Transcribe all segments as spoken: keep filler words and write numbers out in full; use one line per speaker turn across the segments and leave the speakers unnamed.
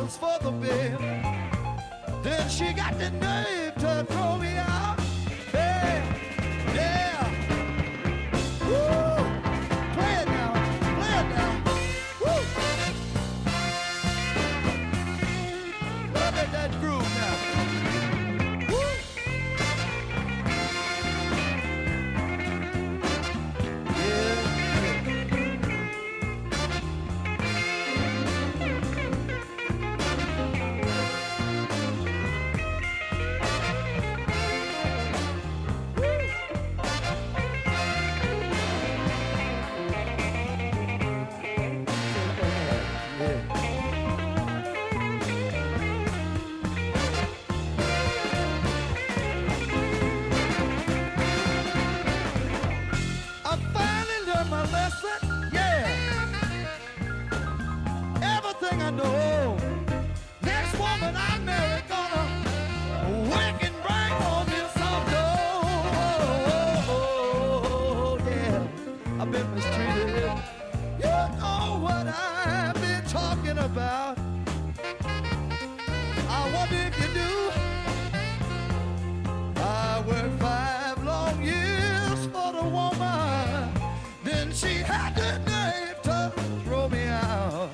bills for the bill. Then she got the nerve to throw me out. Hey, yeah. Woo! Play it now, play it now. Woo! Look at that groove now. Woo! Yeah. I know next woman I marry gonna work and bring home me some dough. Oh, yeah, I've been mistreated. You know what I've been talking about. I wonder if you do. I worked five long years for the woman. Then she had the nerve to throw me out.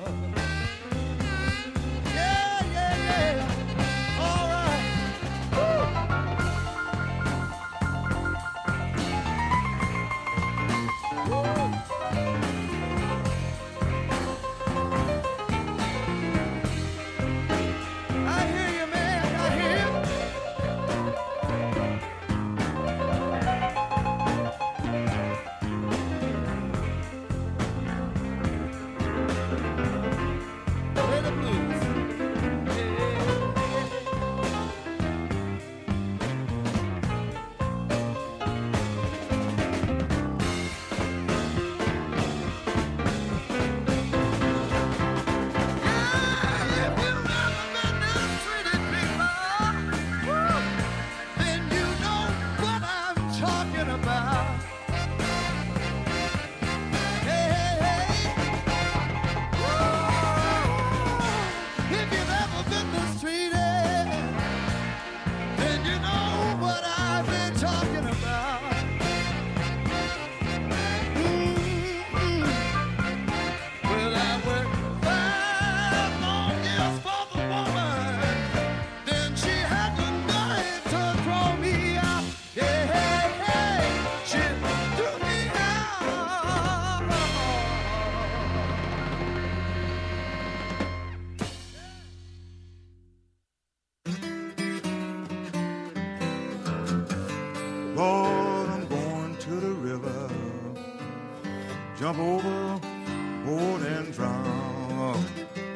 Jump over, board and drown.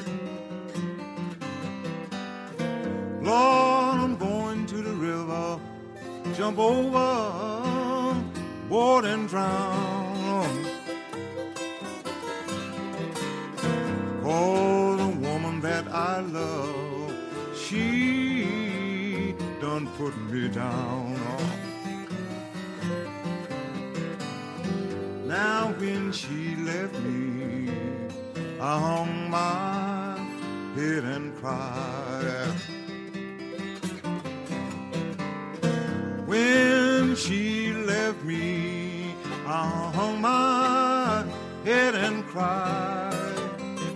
Lord, I'm going to the river. Jump over, board and drown. For the woman that I love, she done put me down. Now when she left me, I hung my head and cried. When she left me, I hung my head and cried.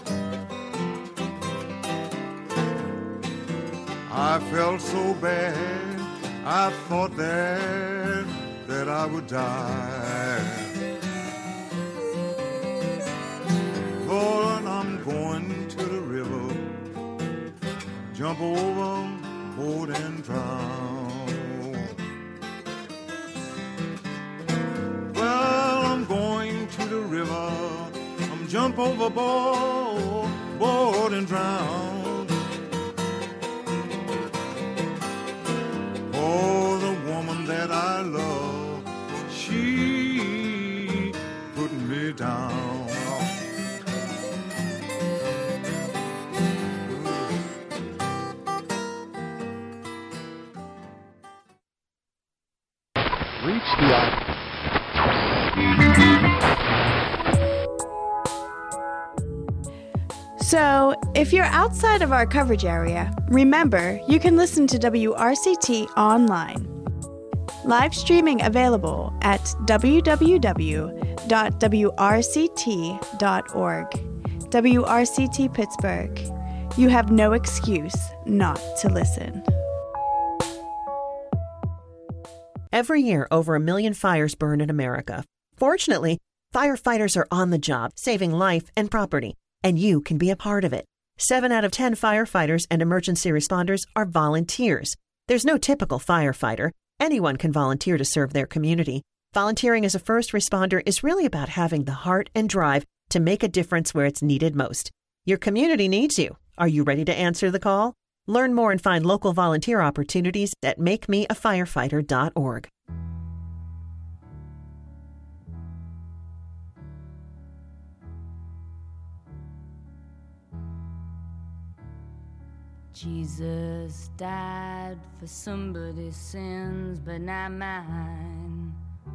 I felt so bad, I thought that, that I would die. Lord, I'm going to the river, jump over, board and drown. Well, I'm going to the river, I'm jump overboard, board and drown. Oh, the woman that I love, she put me down.
Reach the
So, if you're outside of our coverage area, remember you can listen to W R C T online. Live streaming available at w w w dot w r c t dot org. W R C T Pittsburgh. You have no excuse not to listen.
Every year, over a million fires burn in America. Fortunately, firefighters are on the job, saving life and property, and you can be a part of it. Seven out of ten firefighters and emergency responders are volunteers. There's no typical firefighter. Anyone can volunteer to serve their community. Volunteering as a first responder is really about having the heart and drive to make a difference where it's needed most. Your community needs you. Are you ready to answer the call? Learn more and find local volunteer opportunities at make me a firefighter dot org.
Jesus died for somebody's sins, but not mine.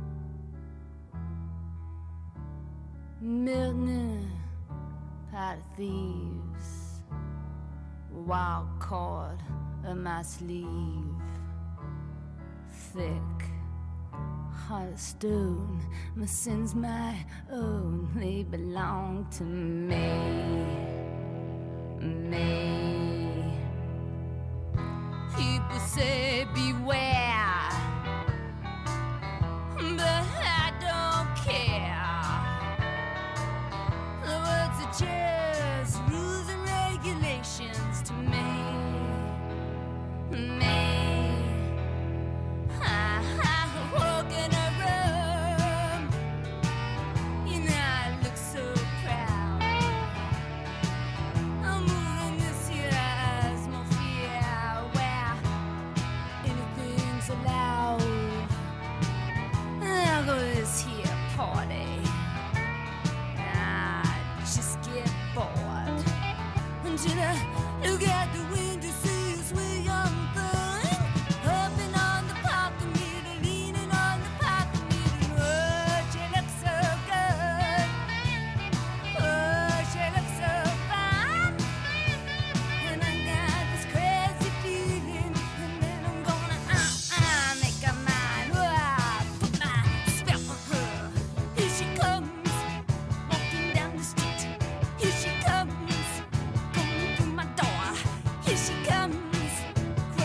Milton, pot of thieves, wild cord of my sleeve, thick, heart of stone. My sins my own, they belong to me, me. People say beware, but I don't care. The words are just rules and regulations to me, me. I, I walk in a room, you know I look so proud. I'm moving this here atmosphere where anything's allowed. I'll go to this here party. I just get bored until I look out the window, see a sweet young thing hopping on the parking meter, leaning on the parking meter. Oh, she looks so good. Oh, she looks so fine. And I got this crazy feeling, and then I'm gonna uh, uh, make her mine. Oh, I put my spell on her. Here she comes, walking down the street. Here she comes, coming through my door. Here she comes,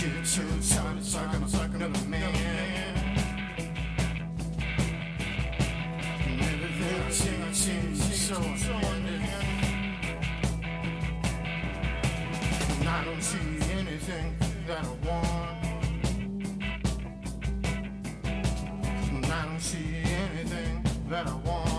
get so tired, it's like I'm like another man. And everything I see, I see, so unending. And I don't see anything that I want. And I don't see anything that I want.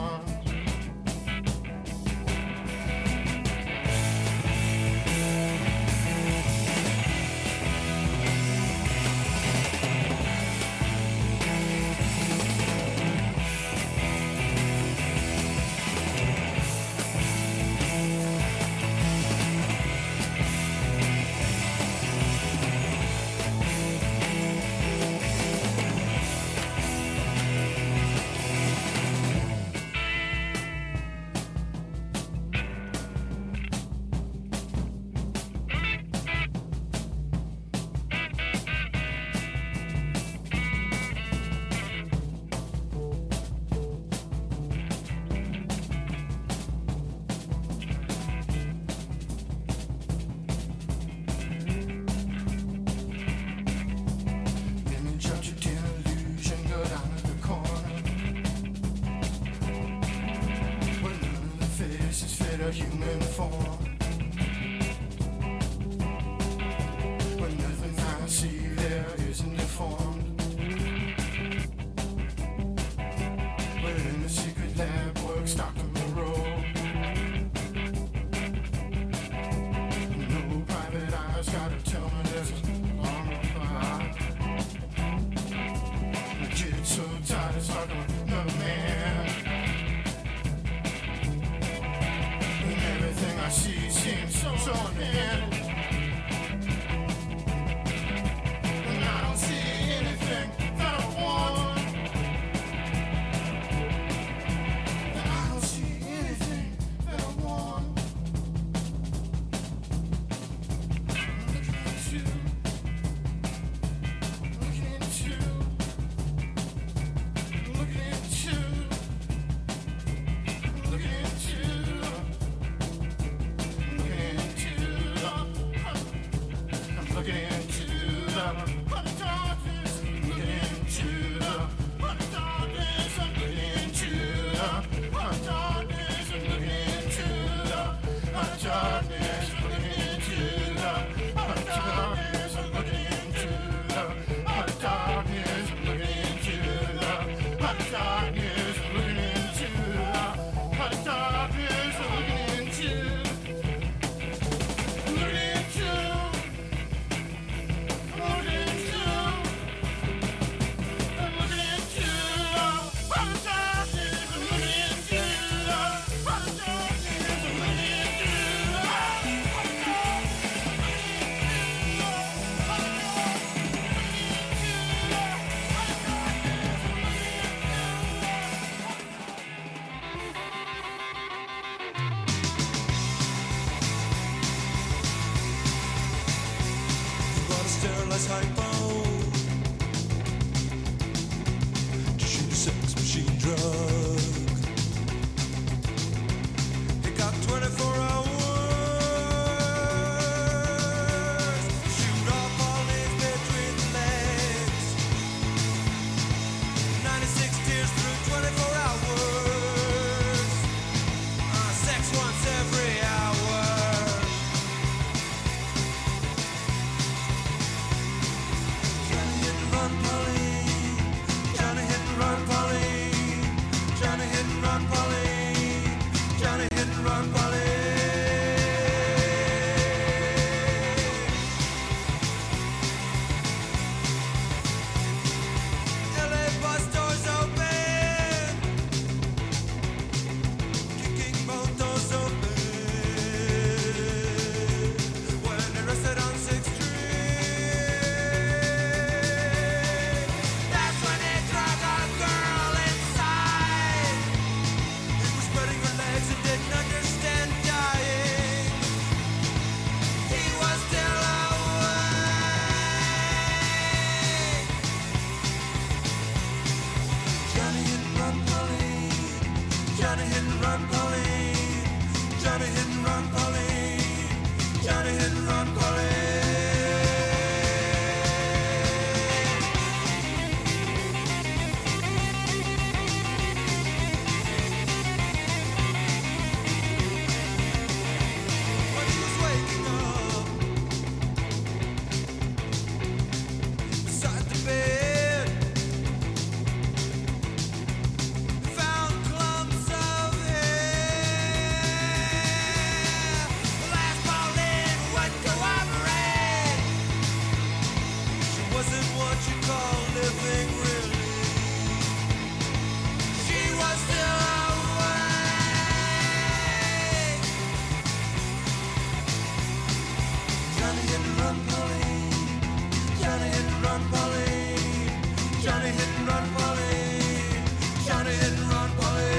A human form. When nothing I see there isn't deformed. But in the secret lab works Doctor Moreau. No private eyes gotta tell me there's an arm of fire. The kid's so tired it's like another man. Everything I see seems so, so unending. And I don't see anything that I want. And I don't see anything that I want. Looking at you. Looking at you. Looking at you. Looking at you. Looking into the hot darkness, looking into the hot darkness, I'm looking into the hot darkness, I'm looking into the hot darkness, looking into the hot darkness, I'm looking into the hot darkness, looking into the hot darkness, looking into the hot darkness, looking into hypo to shoot a sex machine drug. It got twenty-four hours to shoot off all his bedridden legs. ninety-six tears through twenty-four hours. Uh, sex once every hour.
run, Polly. Johnny, hit and run, Polly.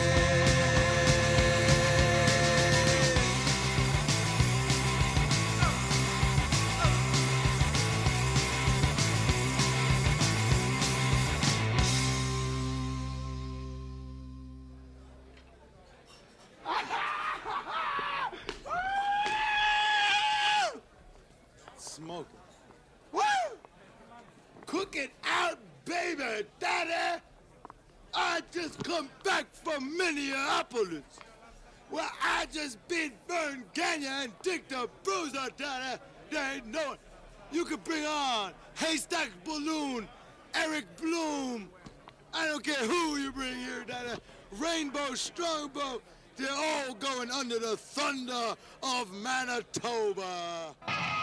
Smoking. Woo! Cook it out, baby, daddy. I just come back from Minneapolis. Well, I just beat Vern Gagne and Dick the Bruiser, daddy. They ain't no. You can bring on Haystack Balloon, Eric Bloom. I don't care who you bring here, daddy. Rainbow Strongbow. They're all going under the thunder of Manitoba.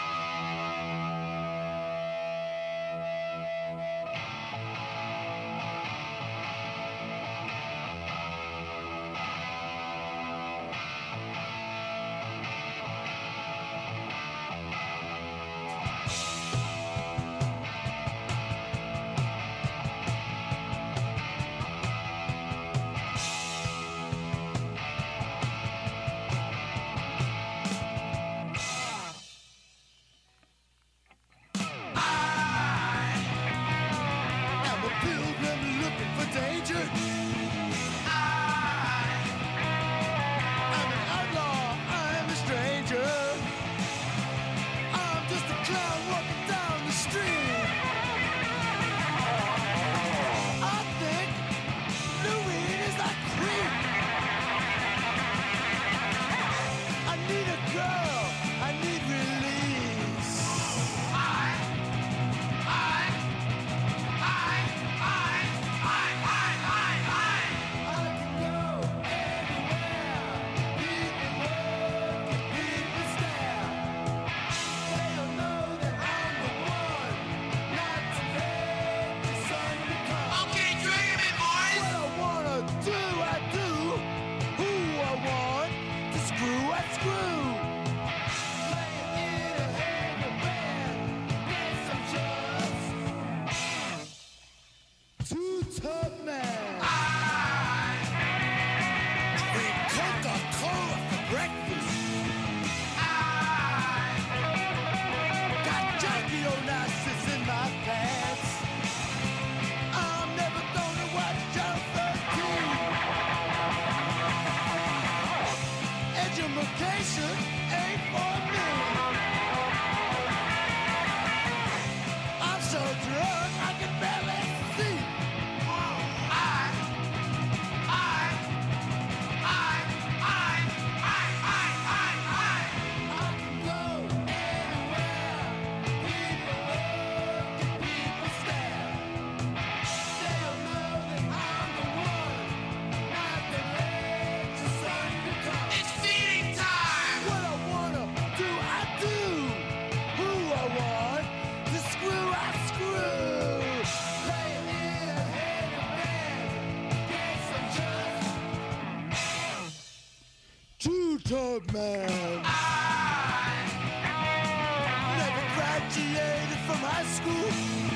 Tub man. I never graduated from high school.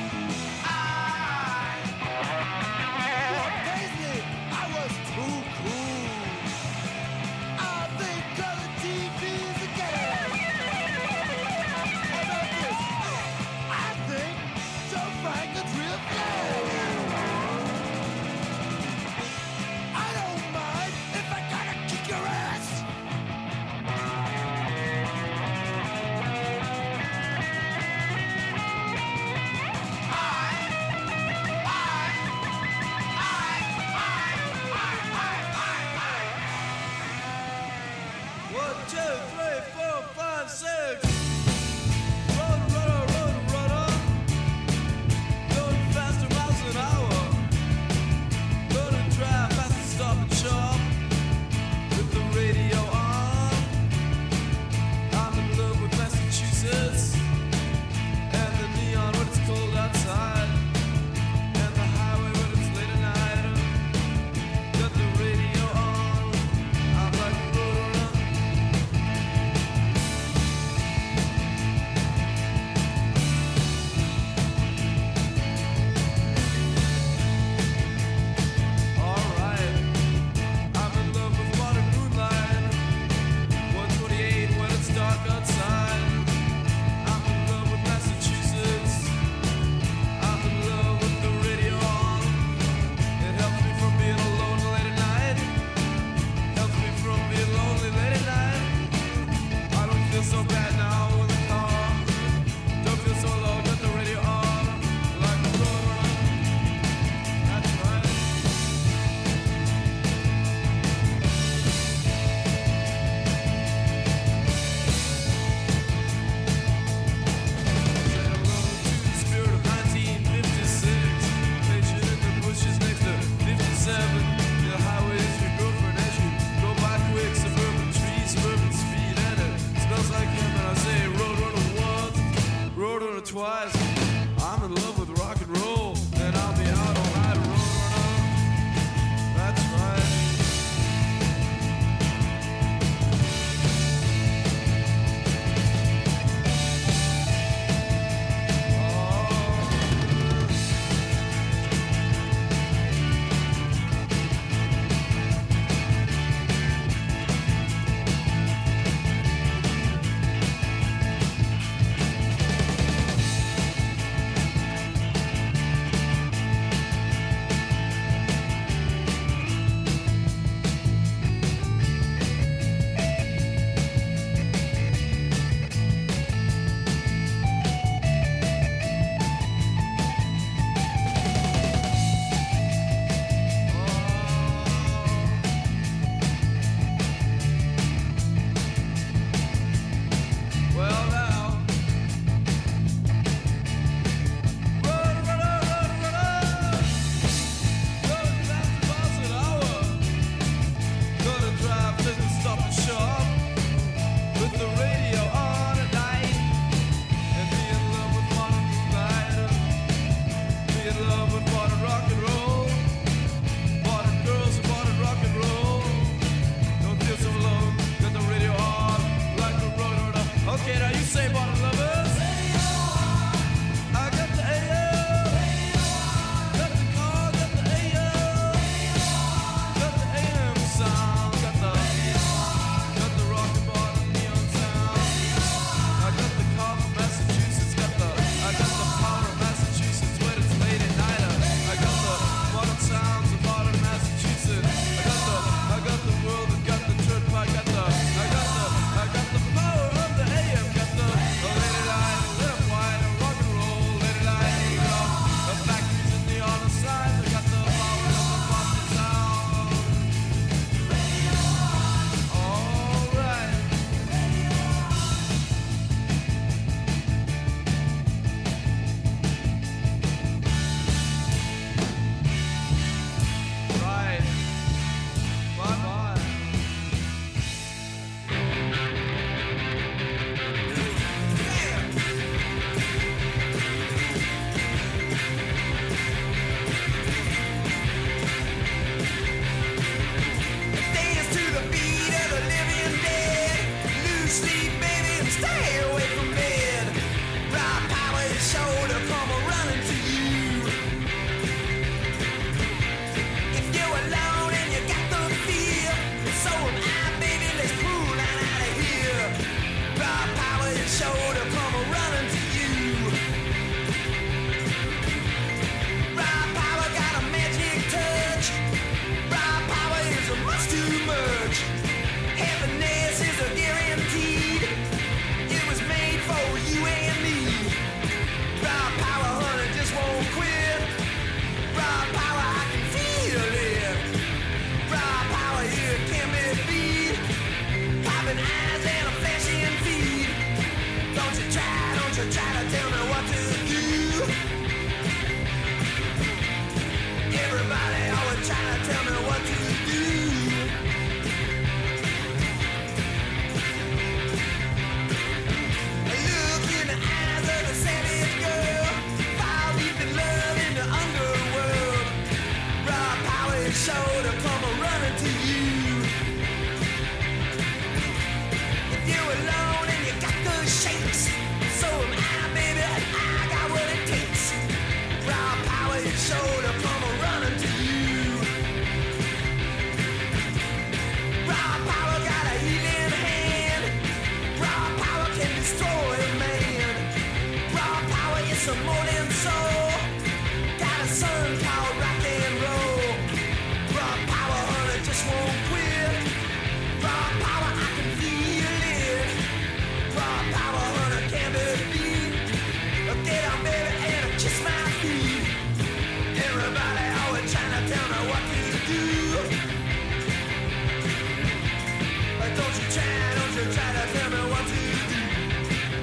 I what pays me, I was too cool. I think color T V's a game. How about this? I think Joe Franklin's real flame. I don't mind if I gotta kick your ass.
twice. I'm in love with rock and roll, and I'll be out all night rolling. That's right.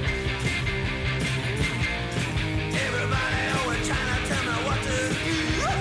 Everybody always trying to tell me what to do.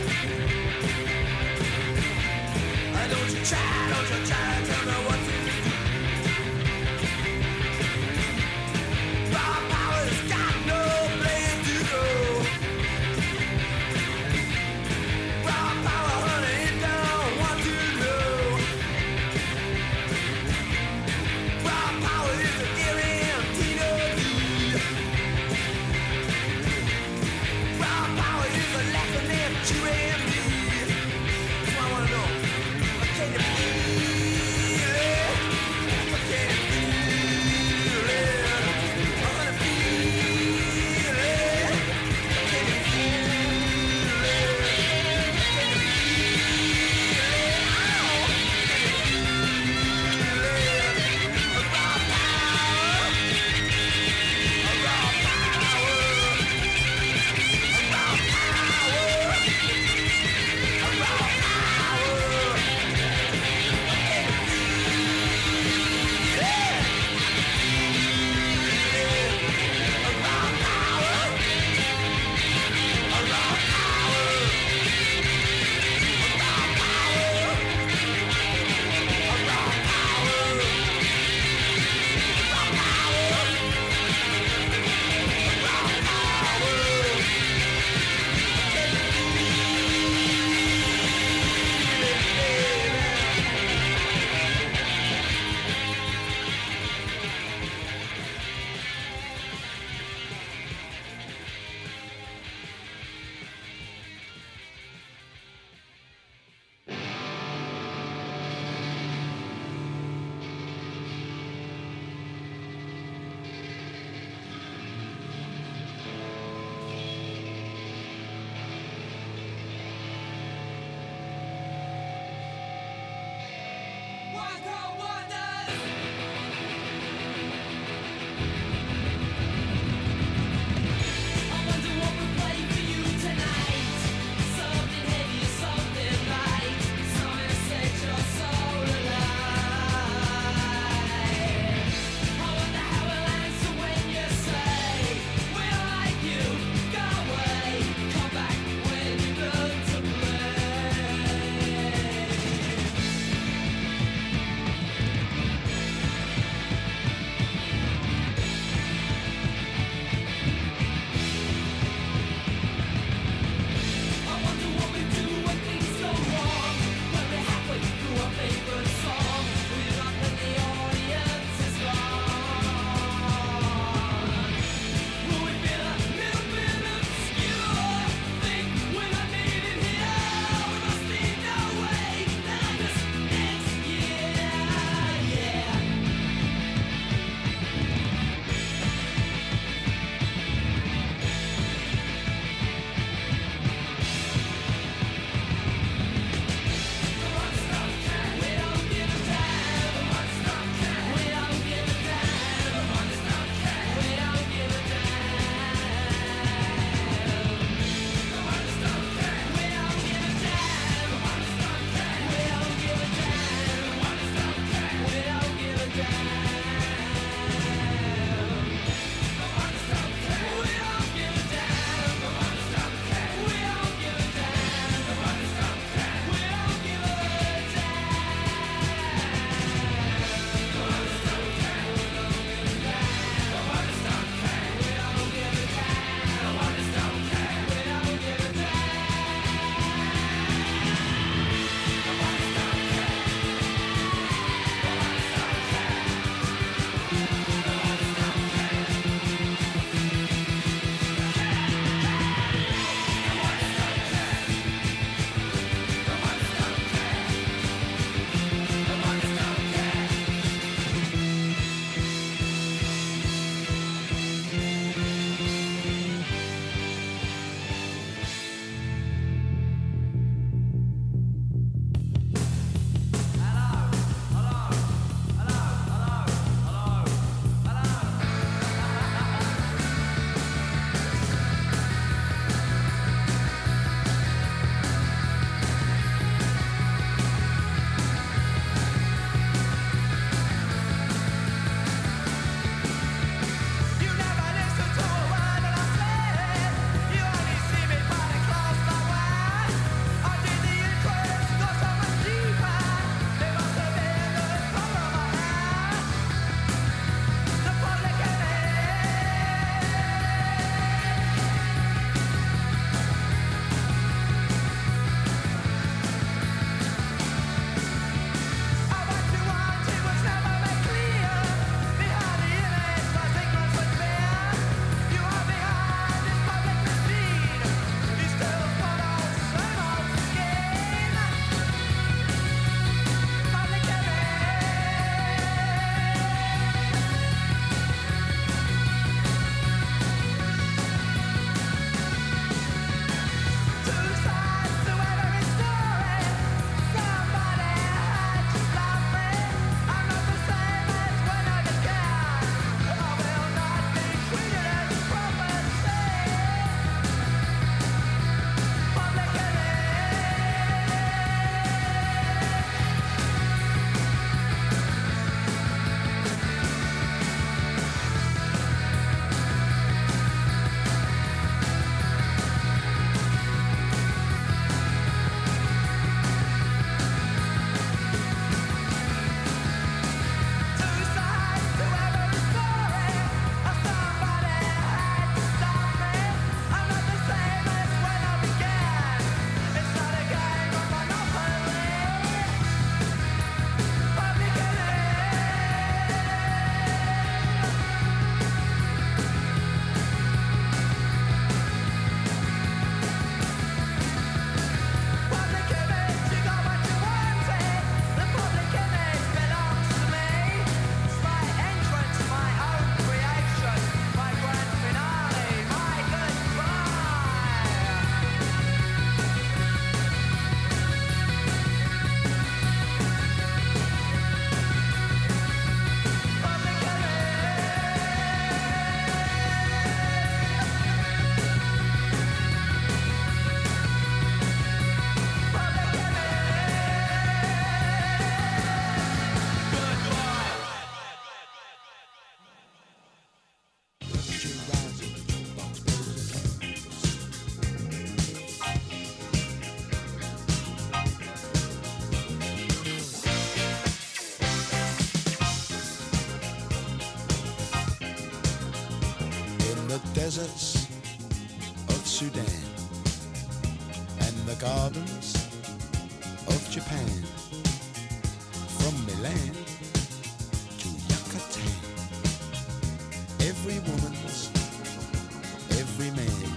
deserts of Sudan and the gardens of Japan, from Milan to Yucatan. Every woman's, every man.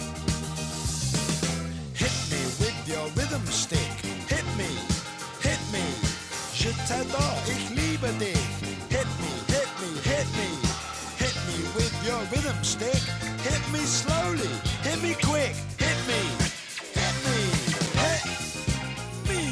Hit me with your rhythm stick. Hit me, hit me. Je t'adore, ich liebe dich. Hit me, hit me, hit me. Hit me with your rhythm stick. Hit me slowly, hit me quick. Hit me, hit me, hit me.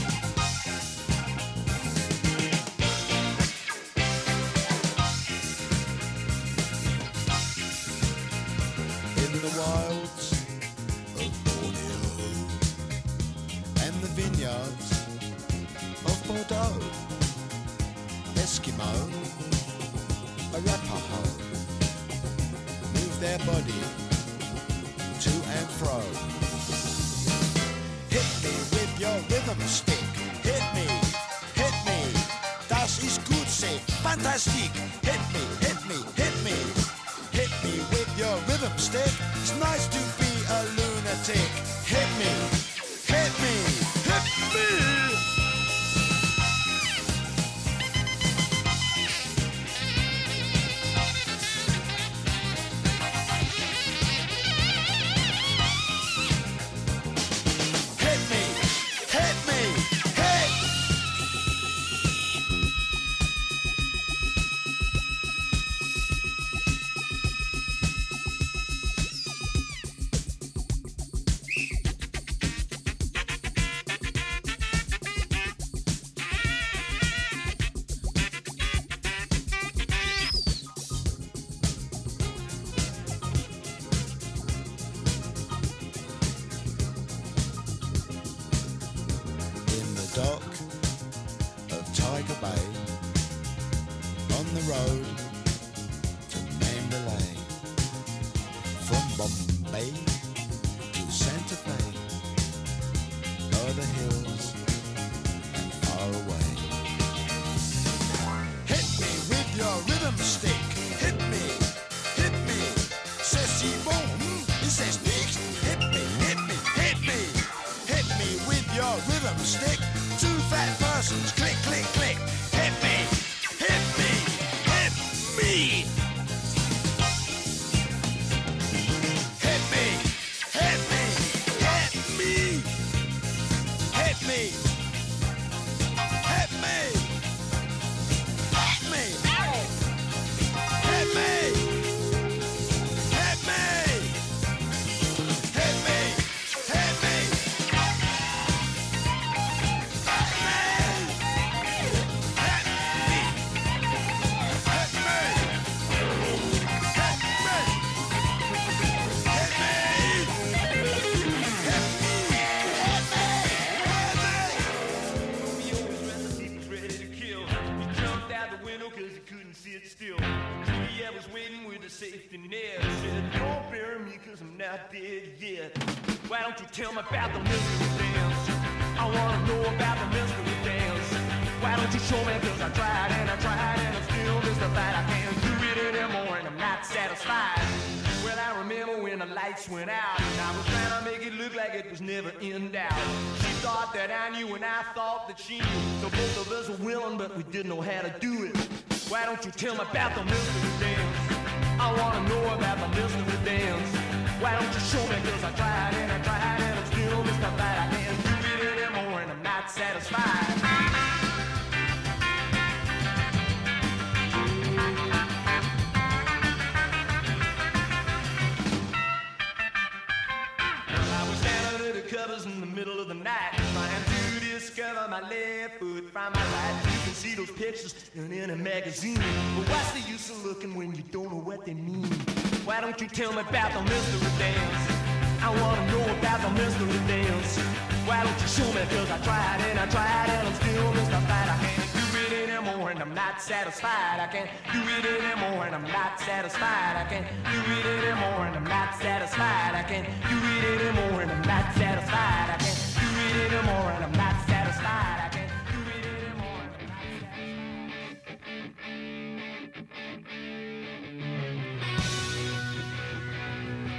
In the wilds of Borneo and the vineyards of Bordeaux, Eskimo, Arapaho, move their body to and fro. Hit me with your rhythm stick. Hit me, hit me. Das ist gut, say fantastic. Hit me, hit me, hit me. Hit me with your rhythm stick. It's nice to be a lunatic. Hit me, hit me, hit me. Dock of Tiger Bay, on the road to Mandalay, from Bombay to Santa Fe, o'er the hills and far away. Hit me with your rhythm stick. Hit me, hit me. C'est si bon, mm, c'est nicht. Hit me, hit me, hit me. Hit me with your rhythm stick. Two fat persons, click, click, click. Hit me, hit me, hit me. Hit me, hit me, hit me. Hit me, hit me, hit me. Hit me, hit me, hit me, hit me.
Safety net said, don't bury me cause I'm not dead yet. Why don't you tell me about the mystery dance? I wanna know about the mystery dance. Why don't you show me cause I tried and I tried and I'm still mystified. I can't do it anymore and I'm not satisfied. Well, I remember when the lights went out and I was trying to make it look like it was never in doubt. She thought that I knew and I thought that she knew. So both of us were willing but we didn't know how to do it. Why don't you tell me about the mystery dance? I wanna know about the mystery dance. Why don't you show me cause I tried and I tried and I'm still mystified. I can't do it anymore and I'm not satisfied. I was down under the covers in the middle of the night, trying to discover my left foot from my right. You can see those pictures in a magazine, but what's the use of looking when you don't know what they mean? Why don't you tell me about the mystery dance? I wanna know about the mystery dance. Why don't you show me cause I tried and I tried and I'm still mystified. I can't do it anymore and I'm not satisfied. I can't do it anymore and I'm not satisfied. I can't do it anymore and I'm not satisfied. I can't do it anymore and I'm not satisfied. I can't do it anymore and I'm not satisfied. I can't do it anymore and I'm not satisfied.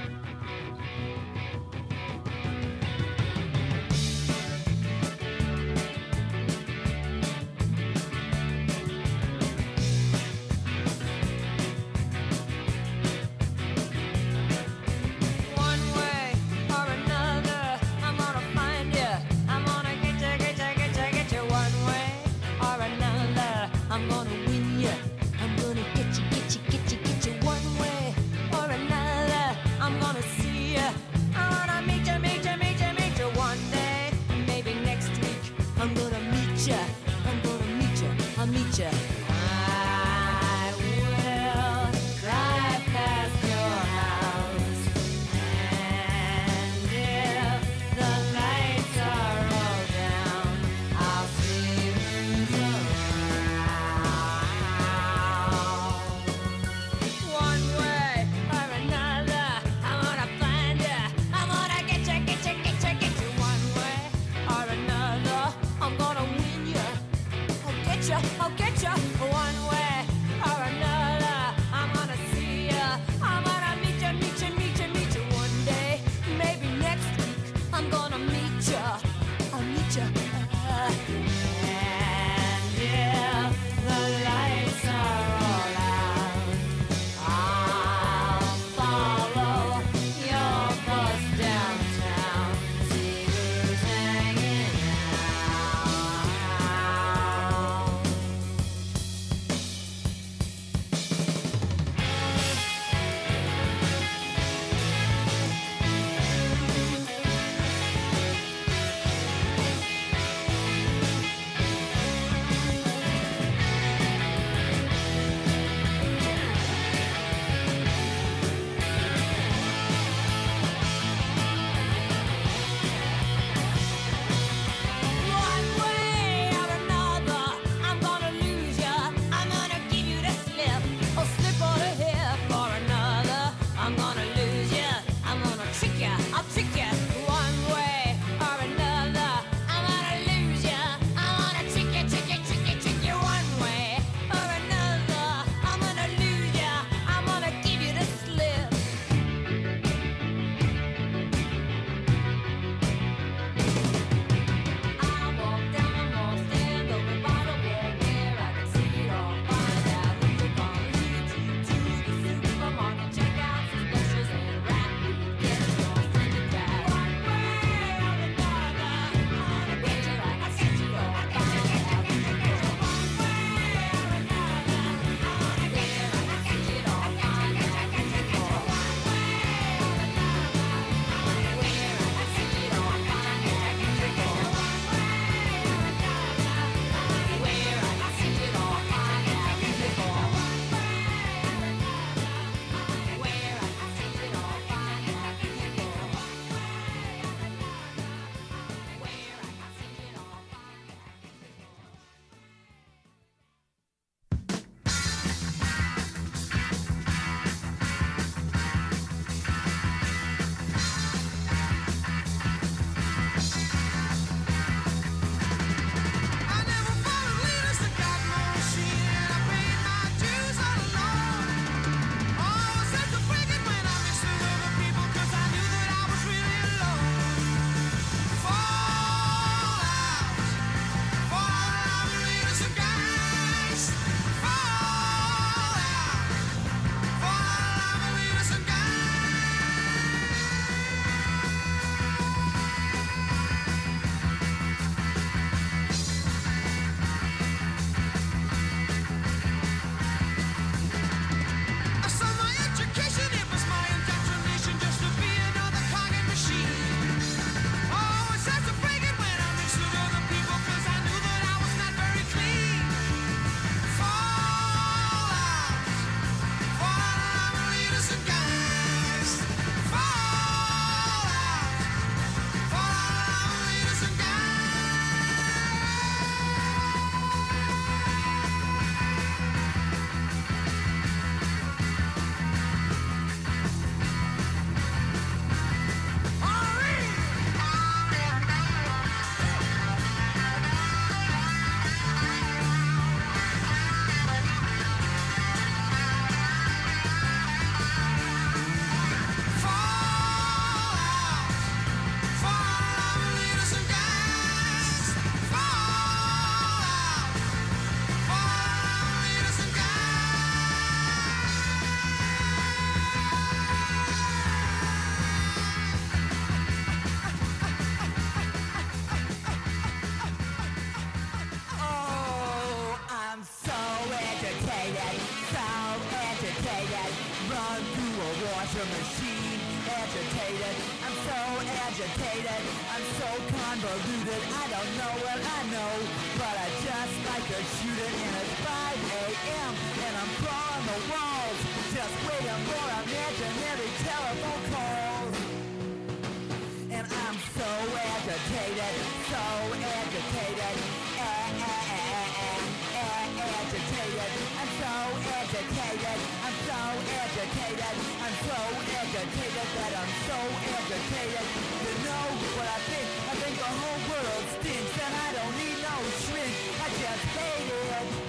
agitated, I'm so convoluted, I don't know what I know, but I just like to shoot it, and it's five a.m. and I'm crawling the walls, just waiting for imaginary telephone calls. And I'm so agitated, so agitated, a- a- a- a- a- agitated. I'm so agitated, I'm so agitated, I'm so agitated that I'm so agitated. You know what I think? I think the whole world stinks, and I don't need no shrink. I just hate it.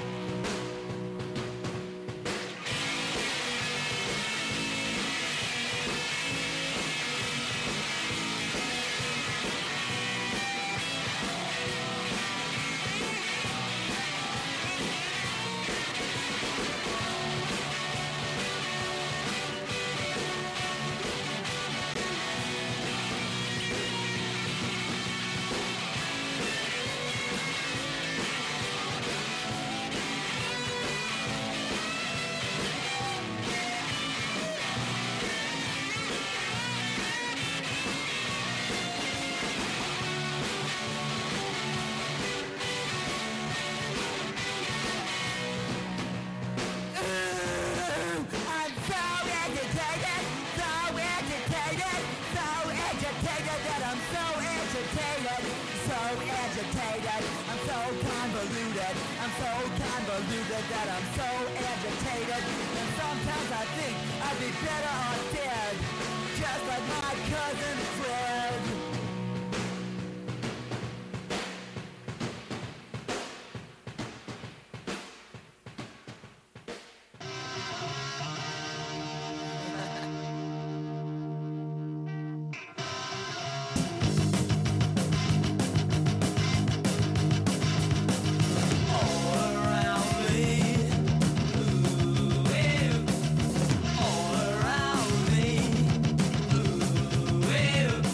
Agitated, I'm so convoluted, I'm so convoluted that I'm so agitated, and sometimes I think I'd be better off dead, just like my cousin Fred.
All around me, ooh,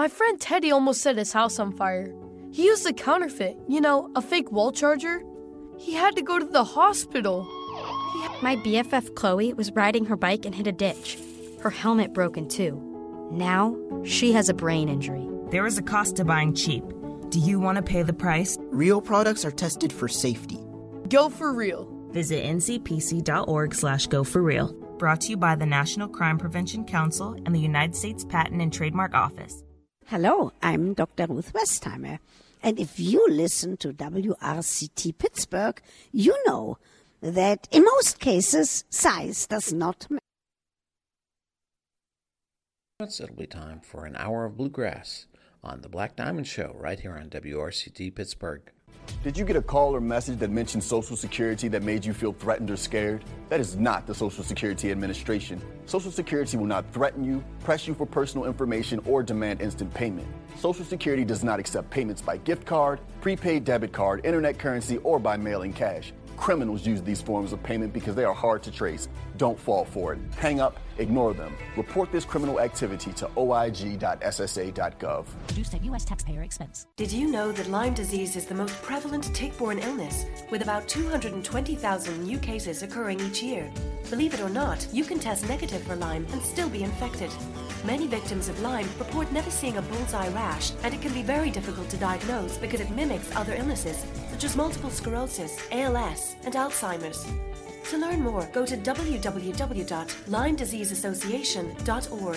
My friend Teddy almost set his house on fire. He used a counterfeit, you know, a fake wall charger. He had to go to the hospital.
My B F F Chloe was riding her bike and hit a ditch. Her helmet broken too. Now, she has a brain injury.
There is a cost to buying cheap. Do you want to pay the price?
Real products are tested for safety.
Go for real.
Visit ncpc.org slash go for real. Brought to you by the National Crime Prevention Council and the United States Patent and Trademark Office.
Hello, I'm Doctor Ruth Westheimer. And if you listen to W R C T Pittsburgh, you know that in most cases, size does not matter.
It'll be time for an hour of bluegrass on the Black Diamond Show right here on W R C T Pittsburgh.
Did you get a call or message that mentioned Social Security that made you feel threatened or scared? That is not the Social Security Administration. Social Security will not threaten you, press you for personal information, or demand instant payment. Social Security does not accept payments by gift card, prepaid debit card, internet currency, or by mailing cash. Criminals use these forms of payment because they are hard to trace. Don't fall for it. Hang up, ignore them. Report this criminal activity to O I G dot S S A dot gov.
Produced at U S taxpayer expense.
Did you know that Lyme disease is the most prevalent tick-borne illness, with about two hundred twenty thousand new cases occurring each year? Believe it or not, you can test negative for Lyme and still be infected. Many victims of Lyme report never seeing a bullseye rash, and it can be very difficult to diagnose because it mimics other illnesses, such as multiple sclerosis, A L S, and Alzheimer's. To learn more, go to w w w dot lyme disease association dot org.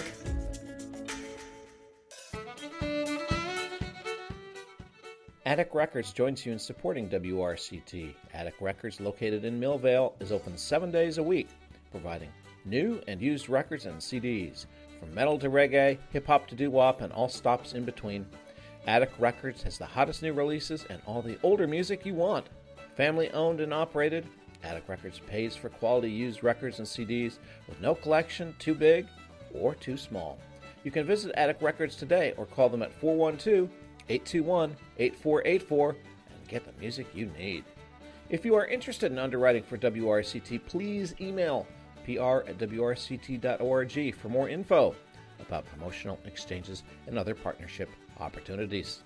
Attic Records joins you in supporting W R C T. Attic Records, located in Millvale, is open seven days a week, providing new and used records and C Ds. From metal to reggae, hip-hop to doo-wop, and all stops in between, Attic Records has the hottest new releases and all the older music you want. Family owned and operated, Attic Records pays for quality used records and C Ds with no collection too big or too small. You can visit Attic Records today or call them at four one two, eight two one, eight four eight four and get the music you need. If you are interested in underwriting for W R C T, please email P R at W R C T dot org for more info about promotional exchanges and other partnership opportunities.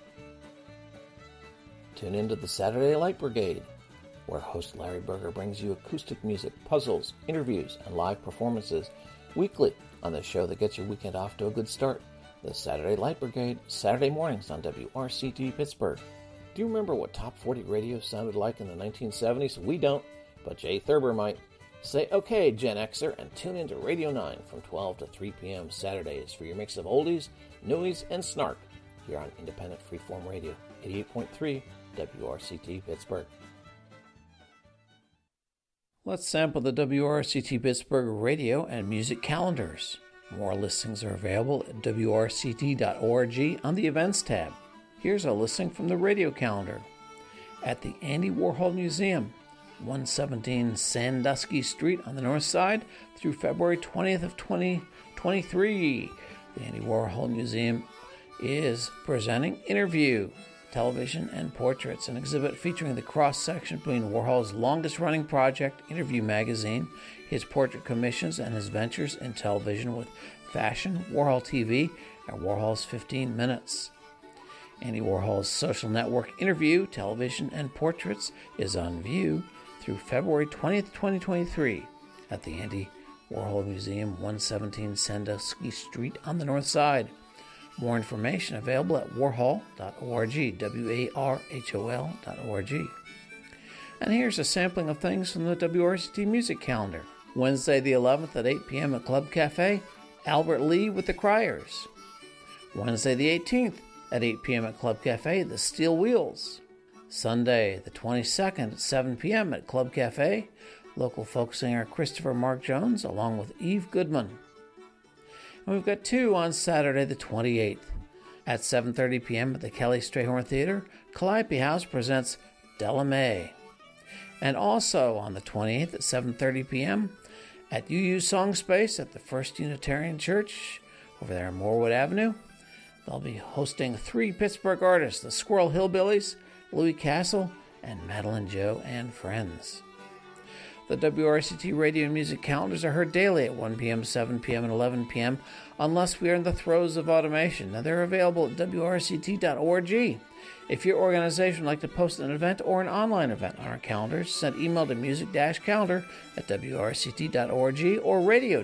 Tune into the Saturday Light Brigade, where host Larry Berger brings you acoustic music, puzzles, interviews, and live performances weekly on the show that gets your weekend off to a good start. The Saturday Light Brigade, Saturday mornings on W R C T Pittsburgh. Do you remember what Top forty radio sounded like in the nineteen seventies? We don't, but Jay Thurber might. Say okay, Gen Xer, and tune into Radio nine from twelve to three p.m. Saturdays for your mix of oldies, newies, and snark here on Independent Freeform Radio, eighty-eight point three W R C T Pittsburgh. Let's sample the W R C T Pittsburgh radio and music calendars. More listings are available at W R C T dot org on the Events tab. Here's a listing from the radio calendar. At the Andy Warhol Museum, one seventeen Sandusky Street on the north side through February twentieth of twenty twenty-three. The Andy Warhol Museum is presenting Interview, Television and Portraits, an exhibit featuring the cross-section between Warhol's longest-running project, Interview Magazine, his portrait commissions, and his ventures in television with Fashion, Warhol T V, and Warhol's fifteen minutes. Andy Warhol's social network Interview, Television and Portraits is on view through February twentieth, twenty twenty-three at the Andy Warhol Museum, one seventeen Sandusky Street on the north side. More information available at warhol dot org, W A R H O L dot org. And here's a sampling of things from the W R C T music calendar. Wednesday the eleventh at eight p.m. at Club Cafe, Albert Lee with the Criers. Wednesday the eighteenth at eight p.m. at Club Cafe, the Steel Wheels. Sunday the twenty-second at seven p.m. at Club Cafe, local folk singer Christopher Mark Jones along with Eve Goodman. And we've got two on Saturday the twenty-eighth. At seven thirty p.m. at the Kelly Strayhorn Theater, Calliope House presents Della Mae. And also on the twenty-eighth at seven thirty p.m. at U U Song Space at the First Unitarian Church over there on Moorwood Avenue, they'll be hosting three Pittsburgh artists, the Squirrel Hillbillies, Louis Castle, and Madeline Joe and Friends. The W R C T radio and music calendars are heard daily at one p.m., seven p.m., and eleven p.m. unless we are in the throes of automation. Now, they're available at W R C T dot org. If your organization would like to post an event or an online event on our calendars, send email to music-calendar at W R C T dot org or radio